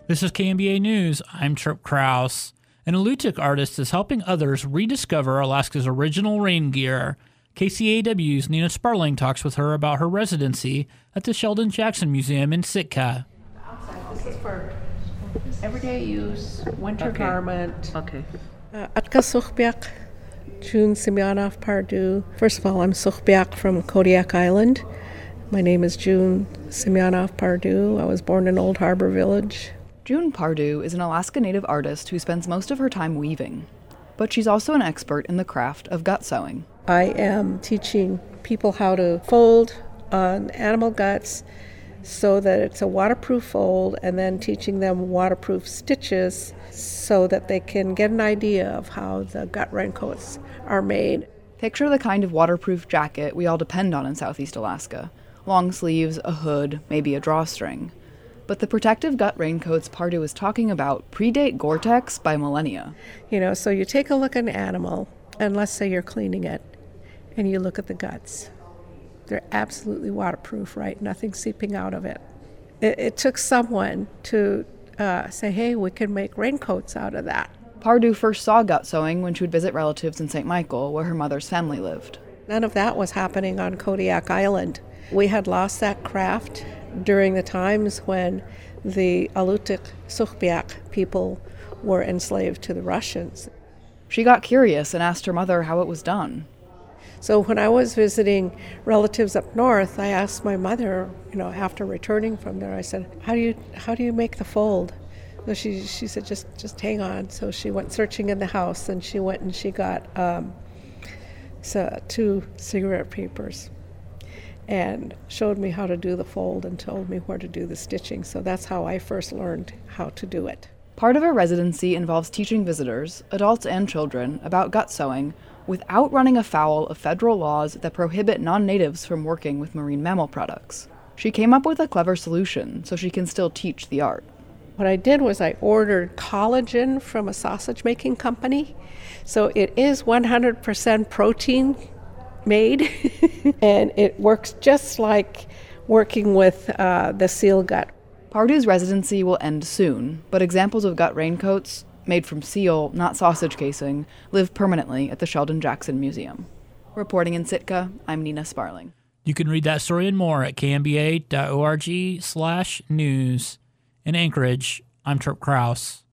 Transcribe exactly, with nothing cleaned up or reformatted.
This is K M B A News. I'm Trip Krause. An Alutiiq artist is helping others rediscover Alaska's original rain gear. K C A W's Nina Sparling talks with her about her residency at the Sheldon Jackson Museum in Sitka. This is for everyday use, winter Okay. garment. Okay. Uh, Atka Sukhbiak, June Semyonov Pardue. First of all, I'm Sukhbiak from Kodiak Island. My name is June Semyonov Pardue. I was born in Old Harbor Village. June Pardue is an Alaska Native artist who spends most of her time weaving, but she's also an expert in the craft of gut sewing. I am teaching people how to fold on animal guts so that it's a waterproof fold, and then teaching them waterproof stitches so that they can get an idea of how the gut raincoats are made. Picture the kind of waterproof jacket we all depend on in Southeast Alaska. Long sleeves, a hood, maybe a drawstring. But the protective gut raincoats Pardue is talking about predate Gore-Tex by millennia. You know, so you take a look at an animal, and let's say you're cleaning it, and you look at the guts. They're absolutely waterproof, right? Nothing seeping out of it. It, it took someone to uh, say, hey, we can make raincoats out of that. Pardue first saw gut sewing when she would visit relatives in Saint Michael, where her mother's family lived. None of that was happening on Kodiak Island. We had lost that craft during the times when the Alutiiq Sukhbiak people were enslaved to the Russians. She got curious and asked her mother how it was done. So when I was visiting relatives up north, I asked my mother, you know, after returning from there, I said, how do you how do you make the fold? So she she said, just just hang on. So she went searching in the house, and she went and she got um, so two cigarette papers and showed me how to do the fold and told me where to do the stitching. So that's how I first learned how to do it. Part of her residency involves teaching visitors, adults and children, about gut sewing without running afoul of federal laws that prohibit non-natives from working with marine mammal products. She came up with a clever solution so she can still teach the art. What I did was I ordered collagen from a sausage-making company. So it is one hundred percent protein made, and it works just like working with uh, the seal gut. Pardue's residency will end soon, but examples of gut raincoats, made from seal, not sausage casing, live permanently at the Sheldon Jackson Museum. Reporting in Sitka, I'm Nina Sparling. You can read that story and more at kmba.org slash news. In Anchorage, I'm Trip Krause.